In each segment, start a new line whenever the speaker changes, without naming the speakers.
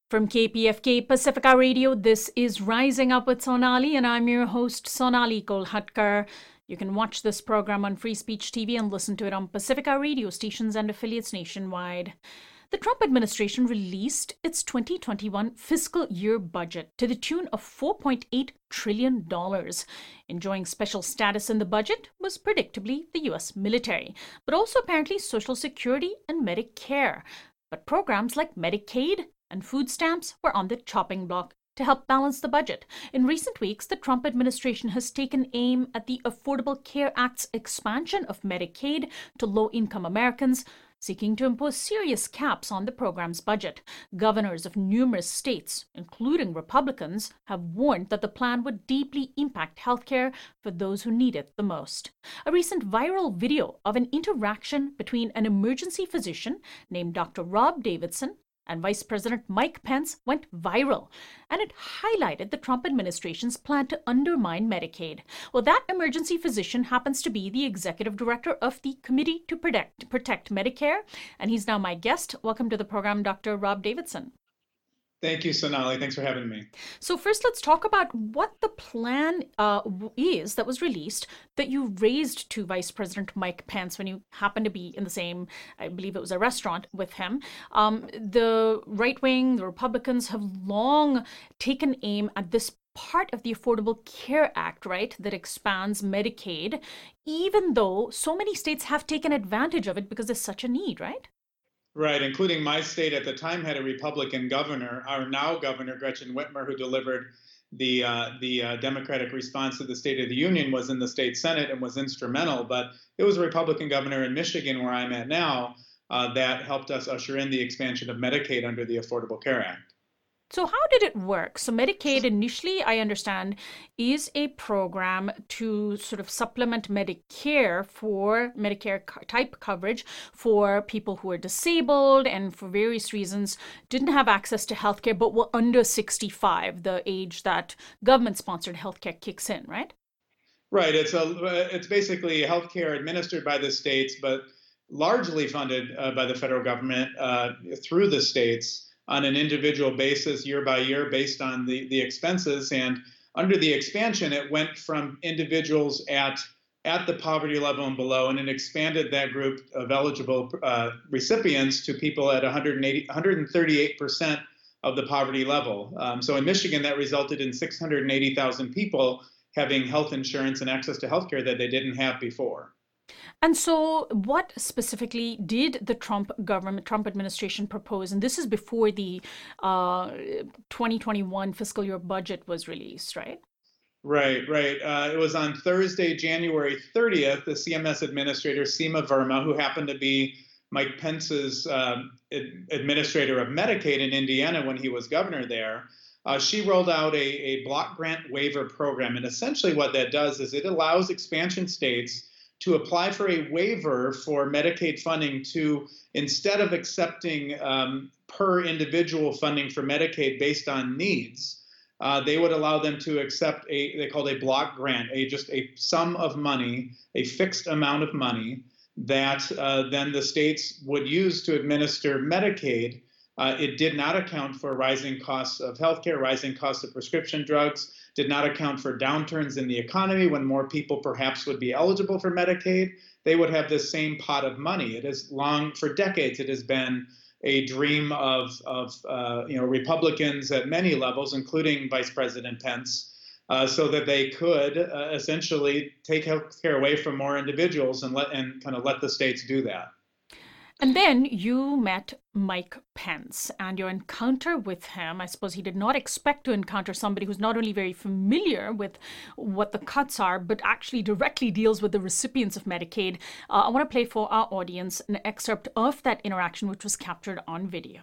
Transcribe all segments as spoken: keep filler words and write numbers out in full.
From K P F K Pacifica Radio, this is Rising Up with Sonali, and I'm your host, Sonali Kolhatkar. You can watch this program on Free Speech T V and listen to it on Pacifica radio stations and affiliates nationwide. The Trump administration released its twenty twenty-one fiscal year budget to the tune of four point eight trillion dollars. Enjoying special status in the budget was predictably the U S military, but also apparently Social Security and Medicare. But programs like Medicaid and food stamps were on the chopping block to help balance the budget. In recent weeks, the Trump administration has taken aim at the Affordable Care Act's expansion of Medicaid to low-income Americans, seeking to impose serious caps on the program's budget. Governors of numerous states, including Republicans, have warned that the plan would deeply impact healthcare for those who need it the most. A recent viral video of an interaction between an emergency physician named Doctor Rob Davidson and Vice President Mike Pence went viral, and it highlighted the Trump administration's plan to undermine Medicaid. Well, that emergency physician happens to be the executive director of the Committee to Protect, Protect Medicare, and he's now my guest. Welcome to the program, Doctor Rob Davidson.
Thank you, Sonali. Thanks for having me.
So first, let's talk about what the plan uh, is that was released that you raised to Vice President Mike Pence when you happened to be in the same, I believe it was a restaurant with him. Um, the right wing, the Republicans have long taken aim at this part of the Affordable Care Act, right, that expands Medicaid, even though so many states have taken advantage of it because there's such a need, right?
Right, including my state at the time had a Republican governor, our now governor, Gretchen Whitmer, who delivered the uh, the uh, Democratic response to the State of the Union, was in the state Senate and was instrumental. But it was a Republican governor in Michigan, where I'm at now, uh, that helped us usher in the expansion of Medicaid under the Affordable Care Act.
So how did it work? So Medicaid initially, I understand, is a program to sort of supplement Medicare for Medicare type coverage for people who are disabled and for various reasons didn't have access to healthcare but were under sixty-five, the age that government-sponsored healthcare kicks in, right?
Right. It's a it's basically healthcare administered by the states, but largely funded uh, by the federal government uh, through the states on an individual basis year by year based on the, the expenses. And under the expansion, it went from individuals at, at the poverty level and below, and it expanded that group of eligible uh, recipients to people at one hundred eighty, one hundred thirty-eight percent of the poverty level. Um, so in Michigan, that resulted in six hundred eighty thousand people having health insurance and access to healthcare that they didn't have before.
And so what specifically did the Trump government, Trump administration propose? And this is before the uh, twenty twenty-one fiscal year budget was released, right?
Right, right. Uh, it was on Thursday, January thirtieth, the C M S administrator, Seema Verma, who happened to be Mike Pence's um, ad- administrator of Medicaid in Indiana when he was governor there. Uh, she rolled out a, a block grant waiver program. And essentially what that does is it allows expansion states to apply for a waiver for Medicaid funding to, instead of accepting um, per individual funding for Medicaid based on needs, uh, they would allow them to accept a, they called a block grant, a just a sum of money, a fixed amount of money that uh, then the states would use to administer Medicaid. Uh, it did not account for rising costs of healthcare, rising costs of prescription drugs, did not account for downturns in the economy when more people perhaps would be eligible for Medicaid. They would have this same pot of money. It has long, for decades, it has been a dream of, of uh, you know, Republicans at many levels, including Vice President Pence, uh, so that they could uh, essentially take healthcare away from more individuals and let and kind of let the states do that.
And then you met Mike Pence, and your encounter with him, I suppose he did not expect to encounter somebody who's not only very familiar with what the cuts are, but actually directly deals with the recipients of Medicaid. Uh, I want to play for our audience an excerpt of that interaction, which was captured on video.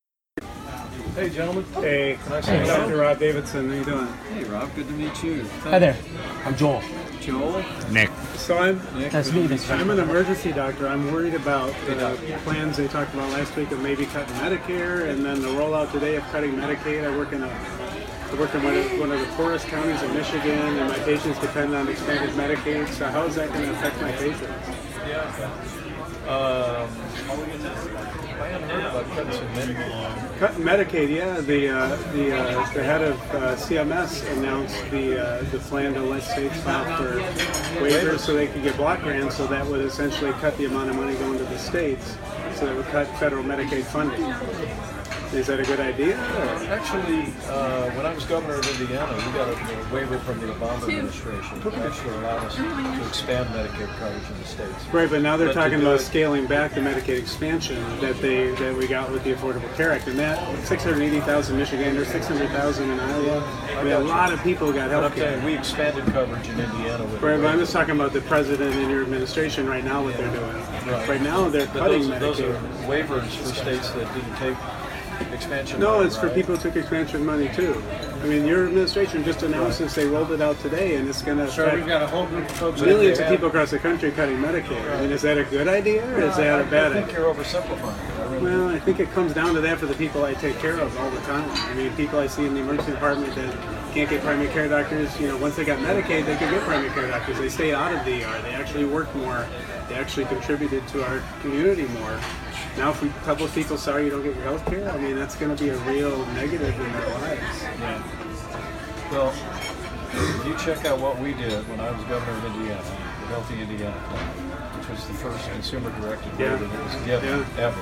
Hey, gentlemen. Hey, nice to meet you. Doctor Rob Davidson. How you doing?
Hey, Rob. Good to meet you.
Hi there. I'm Joel.
Joel?
Nick.
So I'm
Nick.
Nice to meet you.
I'm an emergency doctor. I'm worried about the plans they talked about last week of maybe cutting Medicare, and then the rollout today of cutting Medicaid. I work in a I work in one of, one of the poorest counties in Michigan, and my patients depend on expanded Medicaid. So how is that going to affect my patients?
Um, I haven't heard about cutting some Medicaid.
Cut Medicaid, yeah. The uh, the uh, the head of uh, C M S announced the uh, the plan to let states file for waivers so they could get block grants. So that would essentially cut the amount of money going to the states. So that would cut federal Medicaid funding. Is that a good idea? Or?
Actually, uh, when I was governor of Indiana, we got a, a waiver from the Obama administration to actually allow us to expand Medicaid coverage in the states.
Right, but now they're
But to
talking
do
about
it-
scaling back the Medicaid expansion that they that we got with the Affordable Care Act, and that six hundred eighty thousand Michiganders, six hundred thousand in Iowa. I mean, a lot of people got
But I'm
health
telling
care.
you, we expanded coverage in Indiana with
Right,
the
but I'm
waiver.
just talking about the president and your administration right now, what they're doing.
Right.
Right now, they're
But
cutting
those, those are
Medicaid.
waivers for states that didn't take expansion.
No,
money,
it's for
right?
people who took expansion money too. I mean, your administration just announced this; they rolled it out today, and it's going to
So we've
affect
got a whole group of folks.
millions
that
of
have-
people across the country cutting Medicaid. I mean, is that a good idea or is that a
I
bad
think
idea?
you're oversimplifying it. I really
Well, I think it comes down to that for the people I take care of all the time. I mean, people I see in the emergency department that can't get primary care doctors, you know, once they got Medicaid, they could get primary care doctors. They stay out of the E R. They actually work more. They actually contributed to our community more. Now, if we tell those people, sorry, you don't get your health care, I mean, that's going to be a real negative in their lives.
Yeah. Well, if you check out what we did when I was governor of Indiana, the Healthy Indiana Plan, which was the first consumer-directed
Yeah.
waiver that was given
Yeah.
ever.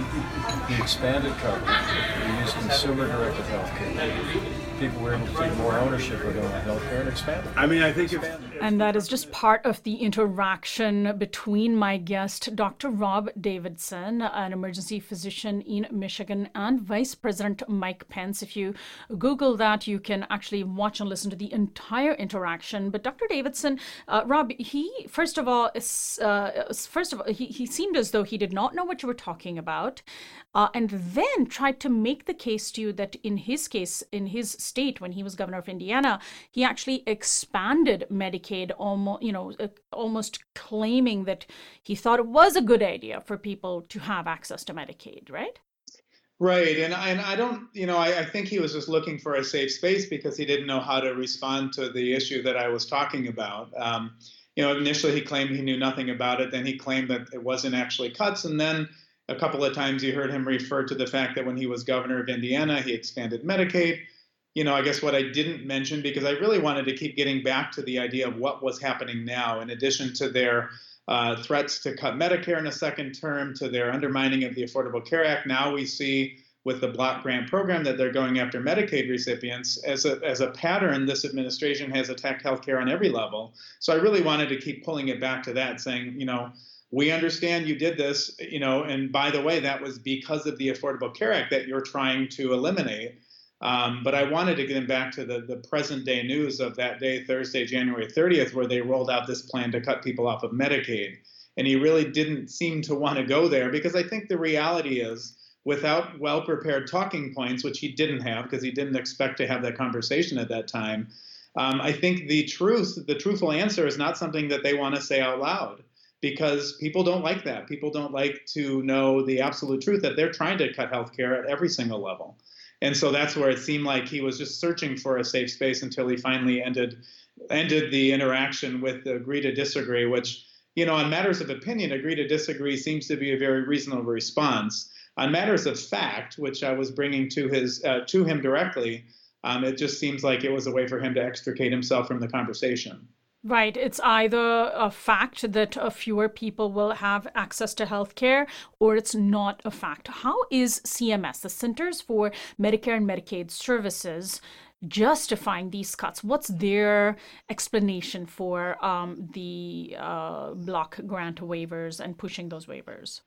We expanded coverage. We used consumer-directed health care. People were able to take more ownership of their own health care and expand it.
I mean, I think if,
And that is just part of the interaction between my guest, Doctor Rob Davidson, an emergency physician in Michigan, and Vice President Mike Pence. If you Google that, you can actually watch and listen to the entire interaction. But Doctor Davidson, uh, Rob, he, first of all, is, uh, first of all, he, he seemed as though he did not know what you were talking about, uh, and then tried to make the case to you that in his case, in his state, when he was governor of Indiana, he actually expanded Medicaid, almost, you know, uh, almost claiming that he thought it was a good idea for people to have access to Medicaid, right?
Right, and I, and I don't, you know, I, I think he was just looking for a safe space because he didn't know how to respond to the issue that I was talking about. Um, you know, initially he claimed he knew nothing about it, then he claimed that it wasn't actually cuts, and then a couple of times you heard him refer to the fact that when he was governor of Indiana, he expanded Medicaid. You know, I guess what I didn't mention, because I really wanted to keep getting back to the idea of what was happening now, in addition to their uh, threats to cut Medicare in a second term, to their undermining of the Affordable Care Act. Now we see with the block grant program that they're going after Medicaid recipients. As a, as a pattern, this administration has attacked healthcare on every level. So I really wanted to keep pulling it back to that, saying, you know, we understand you did this, you know, and by the way, that was because of the Affordable Care Act that you're trying to eliminate. Um, but I wanted to get him back to the, the present day news of that day, Thursday, January thirtieth, where they rolled out this plan to cut people off of Medicaid. And he really didn't seem to want to go there, because I think the reality is, without well-prepared talking points, which he didn't have because he didn't expect to have that conversation at that time, um, I think the truth, the truthful answer is not something that they want to say out loud, because people don't like that. People don't like to know the absolute truth that they're trying to cut healthcare at every single level. And so that's where it seemed like he was just searching for a safe space until he finally ended ended the interaction with agree to disagree, which, you know, on matters of opinion, agree to disagree seems to be a very reasonable response. On matters of fact, which I was bringing to his uh, to him directly, um, it just seems like it was a way for him to extricate himself from the conversation.
Right. It's either a fact that uh, fewer people will have access to healthcare, or it's not a fact. How is C M S, the Centers for Medicare and Medicaid Services, justifying these cuts? What's their explanation for um, the uh, block grant waivers and pushing those waivers?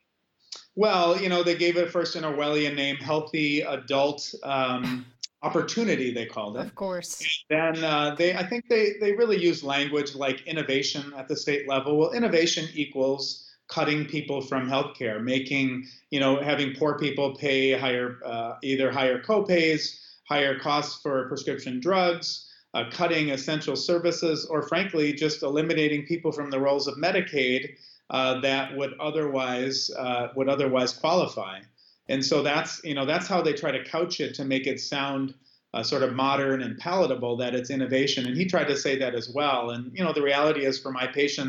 Well, you know, they gave it first an Orwellian name, healthy adult um, opportunity, they called it.
Of course.
Then uh, they, I think they, they really use language like innovation at the state level. Well, innovation equals cutting people from healthcare, making, you know, having poor people pay higher, uh, either higher copays, higher costs for prescription drugs, uh, cutting essential services, or frankly, just eliminating people from the rolls of Medicaid uh, that would otherwise uh, would otherwise qualify. And so that's, you know, that's how they try to couch it to make it sound uh, sort of modern and palatable, that it's innovation. And he tried to say that as well. And, you know, the reality is, for my patients,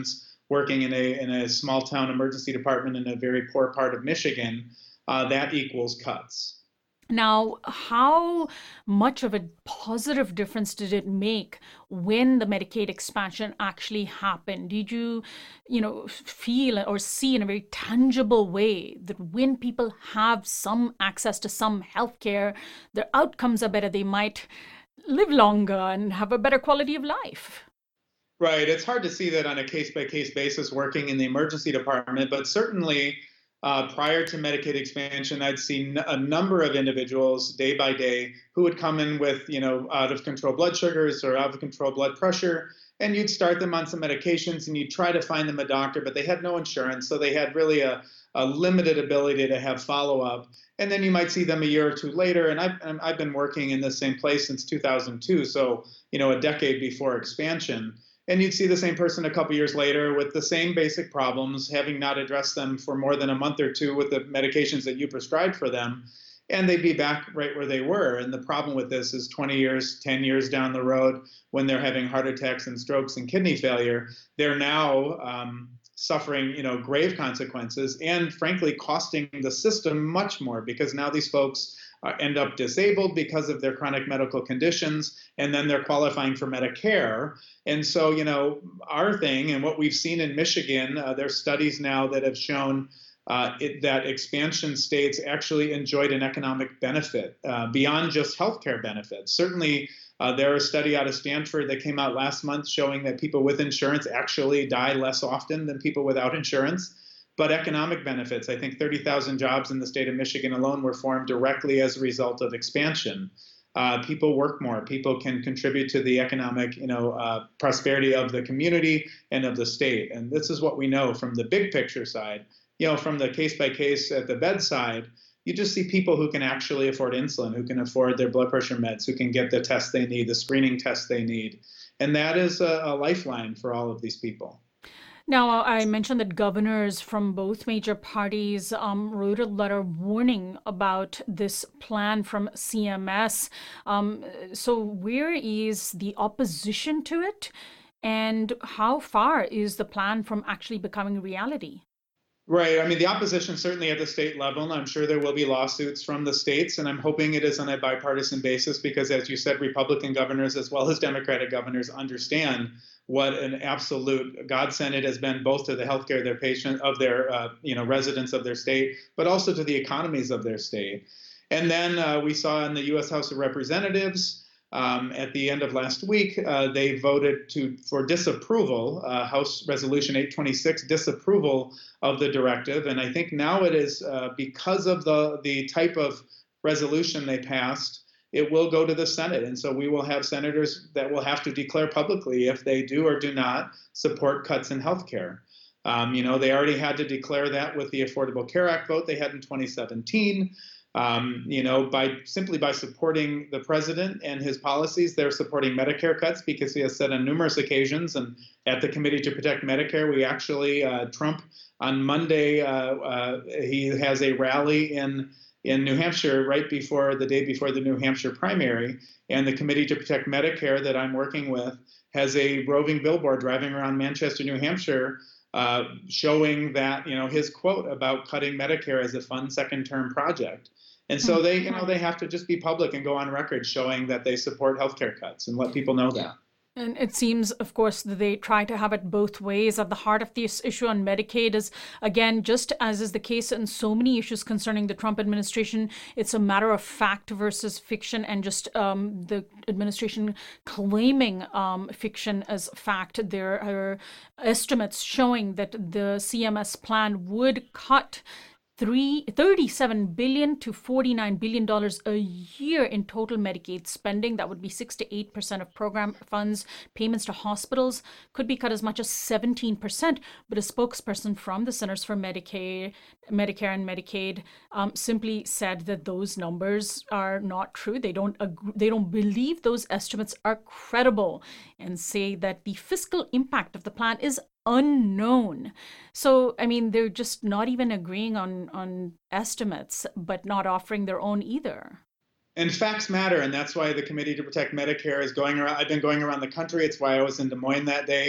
working in a in a small town emergency department in a very poor part of Michigan, uh, that equals cuts.
Now, how much of a positive difference did it make when the Medicaid expansion actually happened? Did you, you know, feel or see in a very tangible way that when people have some access to some healthcare, their outcomes are better, they might live longer and have a better quality of life?
Right. It's hard to see that on a case-by-case basis working in the emergency department, but certainly Uh, prior to Medicaid expansion, I'd seen a number of individuals day by day who would come in with, you know, out of control blood sugars or out of control blood pressure, and you'd start them on some medications and you'd try to find them a doctor, but they had no insurance, so they had really a, a limited ability to have follow-up. And then you might see them a year or two later, and I've, I've been working in the same place since two thousand two, so, you know, a decade before expansion. And you'd see the same person a couple years later with the same basic problems, having not addressed them for more than a month or two with the medications that you prescribed for them, and they'd be back right where they were. And the problem with this is twenty years, ten years down the road, when they're having heart attacks and strokes and kidney failure, they're now um, suffering, you know, grave consequences and frankly costing the system much more, because now these folks Uh, end up disabled because of their chronic medical conditions, and then they're qualifying for Medicare. And so, you know, our thing and what we've seen in Michigan, uh, there's studies now that have shown uh, it, that expansion states actually enjoyed an economic benefit uh, beyond just healthcare benefits. Certainly, uh, there was a study out of Stanford that came out last month showing that people with insurance actually die less often than people without insurance. But economic benefits, I think thirty thousand jobs in the state of Michigan alone were formed directly as a result of expansion. Uh, people work more. People can contribute to the economic, you know, uh, prosperity of the community and of the state. And this is what we know from the big picture side. You know, from the case by case at the bedside, you just see people who can actually afford insulin, who can afford their blood pressure meds, who can get the tests they need, the screening tests they need. And that is a, a lifeline for all of these people.
Now, I mentioned that governors from both major parties um, wrote a letter warning about this plan from C M S. Um, so where is the opposition to it? And how far is the plan from actually becoming reality?
Right. I mean, the opposition certainly at the state level, and I'm sure there will be lawsuits from the states, and I'm hoping it is on a bipartisan basis because, as you said, Republican governors as well as Democratic governors understand what an absolute godsend it has been both to the healthcare of their patient, of their uh, you know residents of their state, but also to the economies of their state. And then uh, we saw in the U S House of Representatives um, at the end of last week, uh, they voted to for disapproval, uh, House Resolution eight twenty-six, disapproval of the directive. And I think now it is uh, because of the the type of resolution they passed, it will go to the Senate. And so we will have senators that will have to declare publicly if they do or do not support cuts in health care. Um, you know, they already had to declare that with the Affordable Care Act vote they had in twenty seventeen. Um, you know, by simply by supporting the president and his policies, they're supporting Medicare cuts because he has said on numerous occasions, and at the Committee to Protect Medicare, we actually, uh, Trump on Monday, uh, uh, he has a rally in in New Hampshire right before the day before the New Hampshire primary, and the Committee to Protect Medicare that I'm working with has a roving billboard driving around Manchester, New Hampshire, uh, showing that, you know, his quote about cutting Medicare as a fun second term project. And so they, you know, they have to just be public and go on record showing that they support healthcare cuts and let people know that.
And it seems, of course, that they try to have it both ways. At the heart of this issue on Medicaid is, again, just as is the case in so many issues concerning the Trump administration, it's a matter of fact versus fiction, and just um, the administration claiming um, fiction as fact. There are estimates showing that the C M S plan would cut Three, thirty-seven billion dollars to forty-nine billion dollars a year in total Medicaid spending. That would be six to eight percent of program funds. Payments to hospitals could be cut as much as seventeen percent. But a spokesperson from the Centers for Medicaid, Medicare and Medicaid um, simply said that those numbers are not true. They don't agree, they don't believe those estimates are credible, and say that the fiscal impact of the plan is unknown. So, I mean, they're just not even agreeing on, on estimates, but not offering their own either.
And facts matter, and that's why the Committee to Protect Medicare is going around. I've been going around the country. It's why I was in Des Moines that day,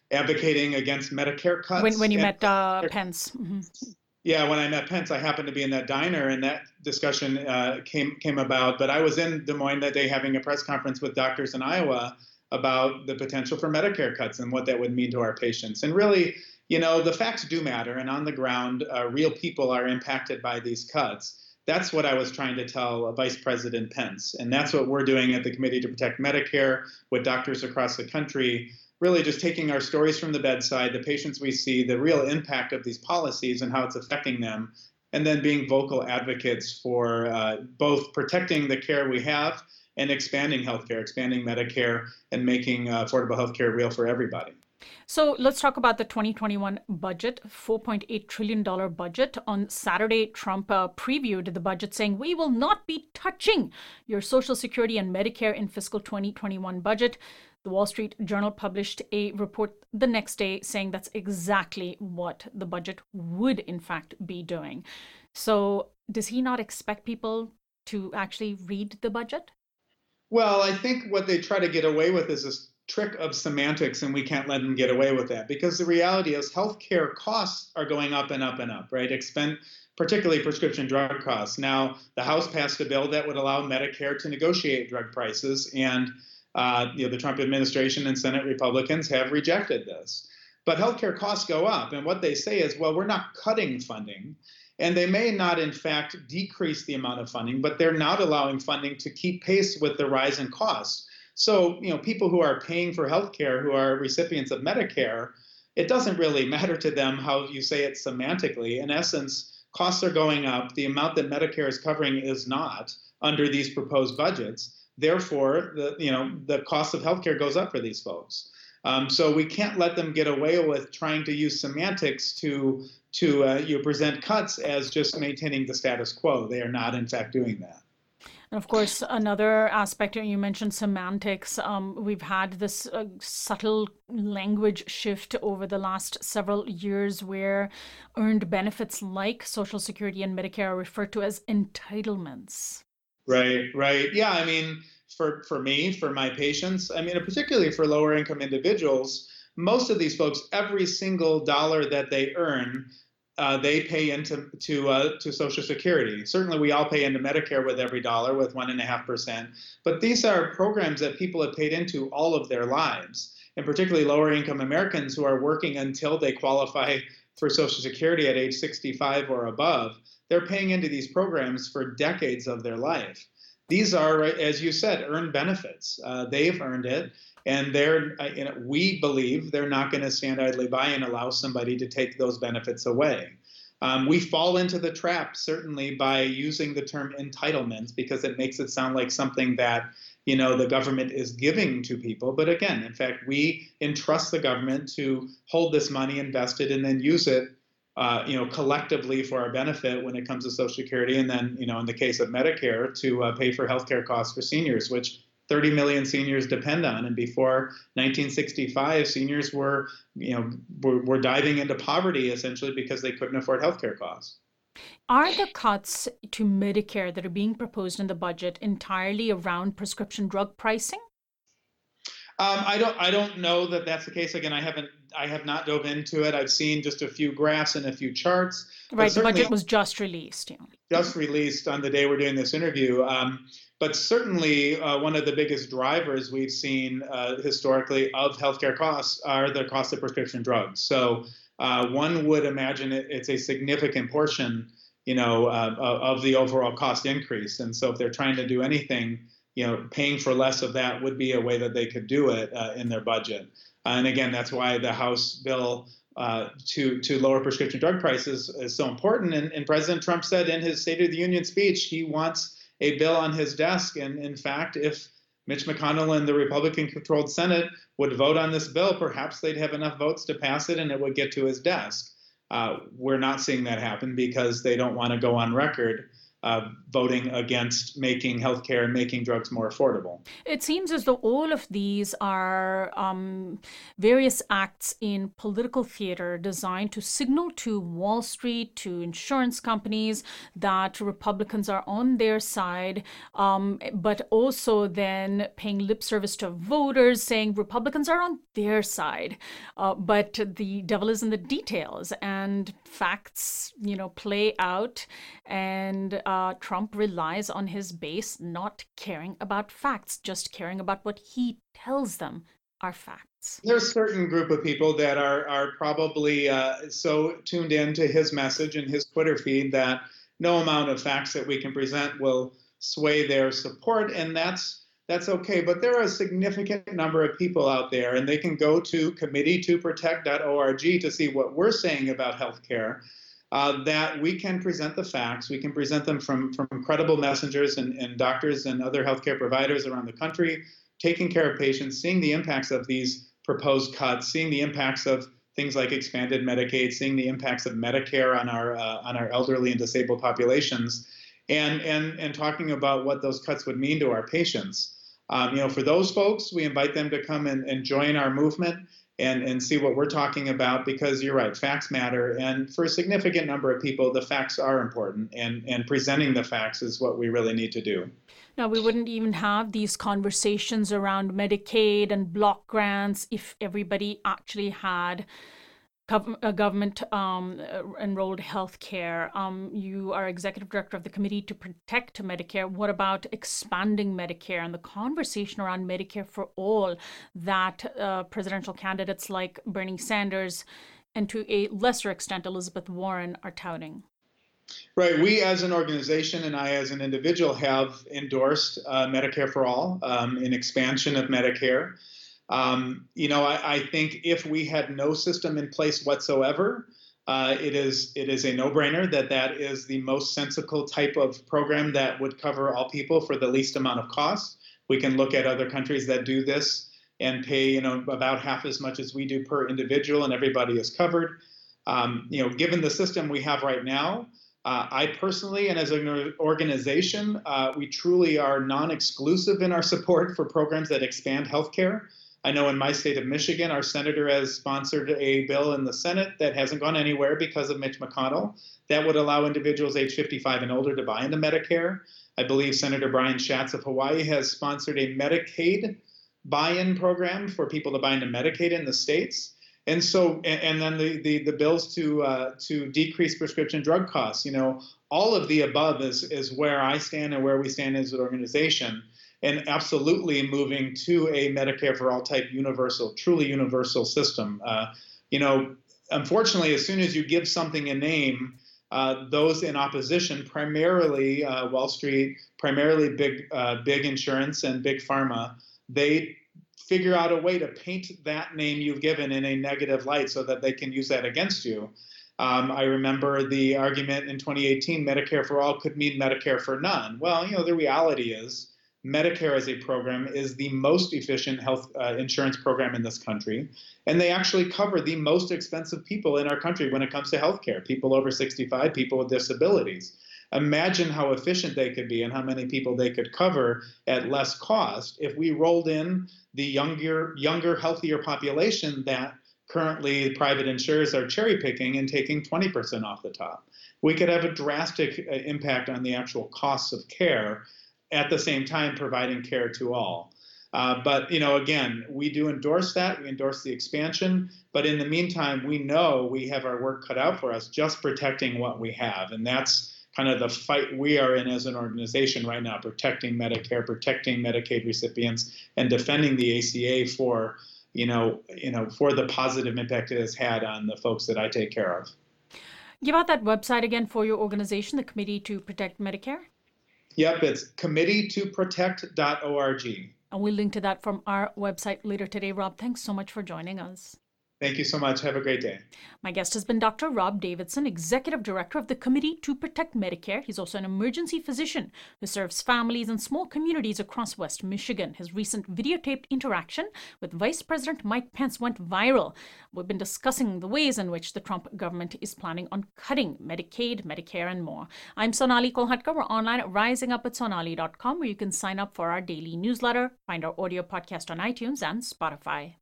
advocating against Medicare cuts.
When when you
and,
met uh, Pence. Mm-hmm.
Yeah, when I met Pence, I happened to be in that diner, and that discussion uh, came came about. But I was in Des Moines that day having a press conference with doctors in Iowa about the potential for Medicare cuts and what that would mean to our patients. And really, you know, the facts do matter, and on the ground, uh, real people are impacted by these cuts. That's what I was trying to tell uh, Vice President Pence, and that's what we're doing at the Committee to Protect Medicare with doctors across the country, really just taking our stories from the bedside, the patients we see, the real impact of these policies and how it's affecting them, and then being vocal advocates for uh, both protecting the care we have and expanding healthcare, expanding Medicare, and making uh, affordable healthcare real for everybody.
So let's talk about the twenty twenty-one budget, four point eight trillion dollars budget. On Saturday, Trump uh, previewed the budget saying, we will not be touching your Social Security and Medicare in fiscal twenty twenty-one budget. The Wall Street Journal published a report the next day saying that's exactly what the budget would, in fact, be doing. So does he not expect people to actually read the budget?
Well, I think what they try to get away with is this trick of semantics, and we can't let them get away with that, because the reality is healthcare costs are going up and up and up, right? Expend, particularly prescription drug costs. Now, the House passed a bill that would allow Medicare to negotiate drug prices, and uh, you know, the Trump administration and Senate Republicans have rejected this. But healthcare costs go up, and what they say is, well, we're not cutting funding. And they may not, in fact, decrease the amount of funding, but they're not allowing funding to keep pace with the rise in costs. So, you know, people who are paying for healthcare, who are recipients of Medicare, it doesn't really matter to them how you say it semantically. In essence, costs are going up. The amount that Medicare is covering is not under these proposed budgets. Therefore, the, you know, the cost of healthcare goes up for these folks. Um, so we can't let them get away with trying to use semantics to to uh, you present cuts as just maintaining the status quo. They are not, in fact, doing that.
And of course, another aspect, you mentioned semantics. Um, we've had this uh, subtle language shift over the last several years where earned benefits like Social Security and Medicare are referred to as entitlements.
Right, right. Yeah, I mean, for, for me, for my patients, I mean, particularly for lower income individuals, most of these folks, every single dollar that they earn, Uh, they pay into to uh, to Social Security. Certainly, we all pay into Medicare with every dollar, with one and a half percent. But these are programs that people have paid into all of their lives, and particularly lower income Americans who are working until they qualify for Social Security at age sixty-five or above. They're paying into these programs for decades of their life. These are, as you said, earned benefits. Uh, they've earned it. And they're, you know, we believe they're not going to stand idly by and allow somebody to take those benefits away. Um, we fall into the trap, certainly, by using the term entitlements, because it makes it sound like something that, you know, the government is giving to people. But again, in fact, we entrust the government to hold this money invested and then use it, uh, you know, collectively for our benefit when it comes to Social Security, and then, you know, in the case of Medicare, to uh, pay for healthcare costs for seniors, which thirty million seniors depend on. And before nineteen sixty-five, seniors were, you know, were, were diving into poverty essentially because they couldn't afford healthcare costs.
Are the cuts to Medicare that are being proposed in the budget entirely around prescription drug pricing?
Um, I don't. I don't know that that's the case. Again, I haven't. I have not dove into it. I've seen just a few graphs and a few charts.
Right. The budget was just released. Yeah.
Just released on the day we're doing this interview. Um, But certainly uh, one of the biggest drivers we've seen uh, historically of healthcare costs are the cost of prescription drugs. So uh, one would imagine it, it's a significant portion, you know, uh, of the overall cost increase. And so if they're trying to do anything, you know, paying for less of that would be a way that they could do it uh, in their budget. Uh, and again, that's why the House bill uh, to to lower prescription drug prices is so important. And, and President Trump said in his State of the Union speech, he wants a bill on his desk. And in fact, if Mitch McConnell and the Republican-controlled Senate would vote on this bill, perhaps they'd have enough votes to pass it and it would get to his desk. Uh, we're not seeing that happen because they don't want to go on record uh, voting against making healthcare and making drugs more affordable.
It seems as though all of these are um, various acts in political theater designed to signal to Wall Street, to insurance companies, that Republicans are on their side, um, but also then paying lip service to voters, saying Republicans are on their side. Uh, but the devil is in the details, and facts, you know, play out, and uh, Trump relies on his base not caring about facts, just caring about what he tells them are facts.
There's a certain group of people that are are probably uh, so tuned in to his message and his Twitter feed that no amount of facts that we can present will sway their support, and that's that's okay. But there are a significant number of people out there, and they can go to committee to protect dot org to see what we're saying about healthcare. Uh, that we can present the facts, we can present them from, from credible messengers and, and doctors and other healthcare providers around the country, taking care of patients, seeing the impacts of these proposed cuts, seeing the impacts of things like expanded Medicaid, seeing the impacts of Medicare on our uh, on our elderly and disabled populations, and and and talking about what those cuts would mean to our patients. Um, you know, for those folks, we invite them to come and, and join our movement. And, and see what we're talking about, because you're right, facts matter. And for a significant number of people, the facts are important, and, and presenting the facts is what we really need to do.
Now, we wouldn't even have these conversations around Medicaid and block grants if everybody actually had a government um, enrolled health care. Um, you are executive director of the Committee to Protect Medicare. What about expanding Medicare and the conversation around Medicare for all that uh, presidential candidates like Bernie Sanders and to a lesser extent Elizabeth Warren are touting?
Right. We as an organization and I as an individual have endorsed uh, Medicare for All, um, an expansion of Medicare. Um, you know, I, I think if we had no system in place whatsoever, uh, it is it is a no-brainer that that is the most sensible type of program that would cover all people for the least amount of cost. We can look at other countries that do this and pay, you know, about half as much as we do per individual, and everybody is covered. Um, you know, given the system we have right now, uh, I personally and as an organization, uh, we truly are non-exclusive in our support for programs that expand healthcare. I know in my state of Michigan, our senator has sponsored a bill in the Senate that hasn't gone anywhere because of Mitch McConnell that would allow individuals age fifty-five and older to buy into Medicare. I believe Senator Brian Schatz of Hawaii has sponsored a Medicaid buy-in program for people to buy into Medicaid in the states. And so, and, and then the, the, the bills to uh, to decrease prescription drug costs, you know, all of the above is, is where I stand and where we stand as an organization. And absolutely moving to a Medicare for all type universal, truly universal system. Uh, you know, unfortunately, as soon as you give something a name, uh, those in opposition, primarily uh, Wall Street, primarily big, uh, big insurance and big pharma, they figure out a way to paint that name you've given in a negative light so that they can use that against you. Um, I remember the argument in twenty eighteen, Medicare for all could mean Medicare for none. Well, you know, the reality is, Medicare as a program is the most efficient health uh, insurance program in this country, and they actually cover the most expensive people in our country when it comes to healthcare, people over sixty-five, people with disabilities. Imagine how efficient they could be and how many people they could cover at less cost if we rolled in the younger, younger, healthier population that currently private insurers are cherry picking and taking twenty percent off the top. We could have a drastic uh, impact on the actual costs of care, at the same time providing care to all. Uh, but, you know, again, we do endorse that. We endorse the expansion. But in the meantime, we know we have our work cut out for us just protecting what we have. And that's kind of the fight we are in as an organization right now, protecting Medicare, protecting Medicaid recipients, and defending the A C A for, you know, you know, for the positive impact it has had on the folks that I take care of.
Give out that website again for your organization, the Committee to Protect Medicare.
Yep, it's committee to protect dot org.
And we'll link to that from our website later today. Rob, thanks so much for joining us.
Thank you so much. Have a great day.
My guest has been Doctor Rob Davidson, Executive Director of the Committee to Protect Medicare. He's also an emergency physician who serves families and small communities across West Michigan. His recent videotaped interaction with Vice President Mike Pence went viral. We've been discussing the ways in which the Trump government is planning on cutting Medicaid, Medicare, and more. I'm Sonali Kolhatkar. We're online at rising up at sonali dot com, where you can sign up for our daily newsletter, find our audio podcast on iTunes and Spotify.